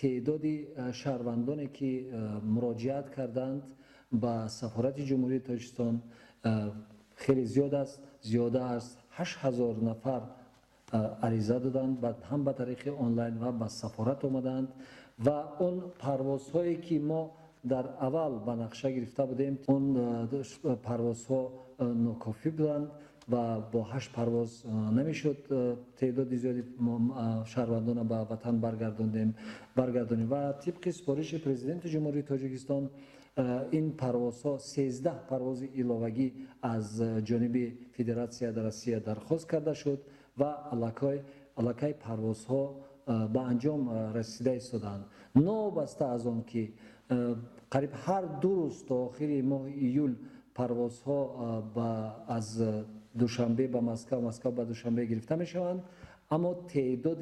تعداد شهروندانی که مراجعت کردند به سفارت جمهوری تاجیکستان خیلی زیاده است. 8000 نفر عریضه دادند، هم به طریق آنلاین و به سفارت آمدند و اون پروازهایی که ما در اول به نقشه گرفته بودیم اون پروازها ناکافی بودند و با 8 پرواز نمیشد تعداد زیادی شهروندان به وطن برگردانیم و طبق سفارش پرزیدنت جمهوری تاجیکستان این پروازها 13 پرواز ایلاوگی از جانب فدراسیون روسیه درخواست کرده شد و علاقه پروازها به انجام رسیده ایستادند. نابسته از آن که قریب هر 2 روز تا آخر ماه ایول پروازها از دوشنبه به مسکو به دوشنبه گرفته می شوند، اما تعداد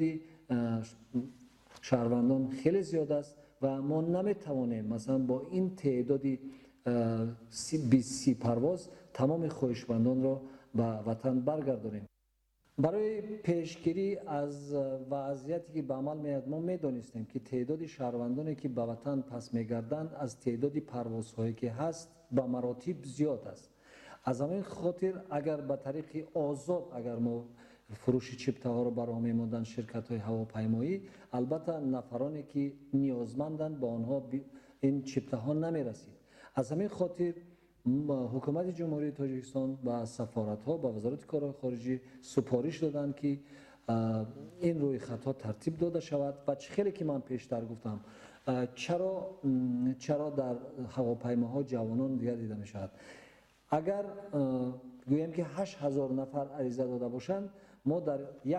شهروندان خیلی زیاد است و ما نمی توانیم مثلا با این تعداد 20 پرواز تمام خواهشمندان را به وطن برگردانیم. برای پیشگیری از وضعیتی که به عمل میاد ما میدانستیم که تعداد شهروندانی که به وطن پس میگردند از تعداد پروازهایی که هست به مراتب زیاد است. از همین خاطر اگر به طریق آزاد اگر ما فروش چپته ها رو برای میموندن شرکت های هواپیمایی، البته نفرانی که نیازمندند با آنها این چپته ها نمی رسید. از همین خاطر حکومت جمهوری تاجیکستان و سفارت ها با وزارت کارهای خارجی سفارش دادند که این روی خطا ترتیب داده شود و خیلی که من پیشتر گفتم چرا در هواپیماها جوانان دیگر دیده می شود. اگر گویم که 8000 نفر عریضه داده باشند، ما در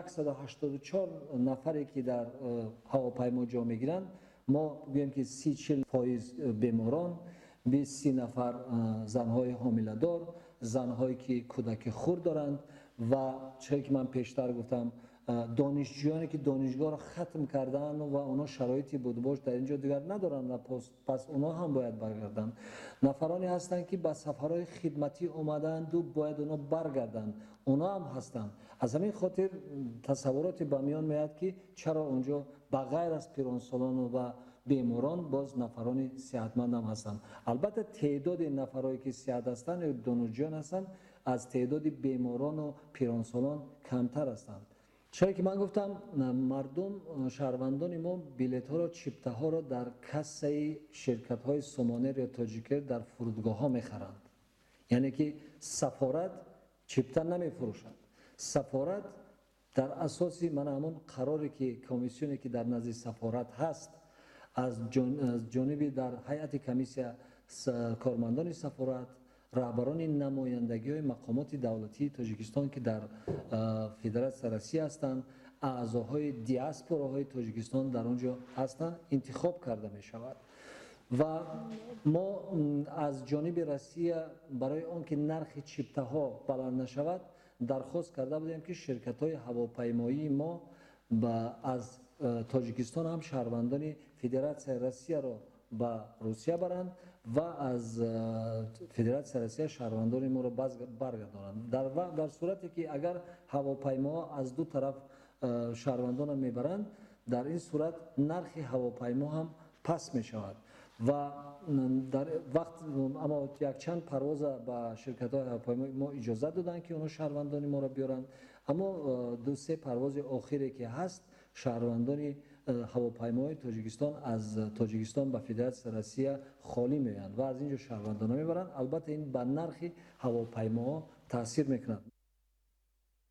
184 نفری که در هواپیما جا میگیرند ما گویم که 30-40% بیماران، 20 نفر زنهای حامله دار، زنهایی که کودک خرد دارند و چه که من پیشتر گفتم دانشجویانی که دانشگاه را ختم کردن و اونا شرایطی بود باش در اینجا دیگر ندارن، پس اونا هم باید برگردن. نفرانی هستند که به سفرهای خدمتی اومدند و باید اونا برگردن، اونا هم هستند. از همین خاطر تصوراتی به میان میاد که چرا اونجا بغیر از پیرانسالان و بیماران باز نفرانی صحتمند هم هستند. البته تعداد نفرایی که صحت هستند یا دانشجویان هستند از تعداد بیماران و پیرانسالان کمتر هستند. چرا که من گفتم مردم شهروندان ما بلیط ها را چپته ها را در کاسه شرکت های سومانر یا تاجیکر در فرودگاه ها میخرند. یعنی که سفارت چپته نمی فروشد. سفارت در اساسی من همون قراری که کمیسیونی که در نزد سفارت هست از جانب در هیئت کمیسیون کارمندان سفارت، رهبران نمایندگی های مقامات دولتی تاجیکستان که در فدراسیون روسیه هستند، اعضاهای دیاسپوراهای تاجیکستان در آنجا هستند، انتخاب کرده می شود و ما از جانب روسیه برای آنکه نرخ چپته ها بلند نشود درخواست کرده بودیم که شرکت های هواپیمایی ما از تاجیکستان هم شهروندان فدراسیون روسیه را به روسیه برند و از فدراسیون روسیه شهروندان ما را برگردانند. در صورتی که اگر هواپیما از دو طرف شهروندان میبرند، در این صورت نرخ هواپیما هم پس می شود و در وقت اما یک چند پرواز به شرکت های هواپیمایی ما اجازه دادن که اونا شهروندان ما را بیارند، اما 2-3 پرواز آخری که هست شهروندان هواپیمای تاجیکستان از تاجیکستان به فدراسیون روسیه خالی می‌آیند و از اینجا شهروندان میبرند. البته این به نرخ هواپیما تاثیر میکند.